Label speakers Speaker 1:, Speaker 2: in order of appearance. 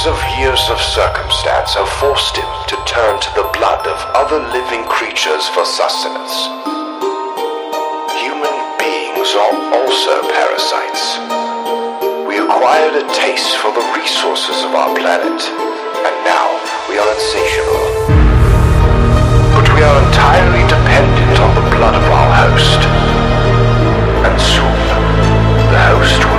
Speaker 1: of years of circumstance have forced him to turn to the blood of other living creatures for sustenance. Human beings are also parasites. We acquired a taste for the resources of our planet, and now we are insatiable. But we are entirely dependent on the blood of our host, and soon the host will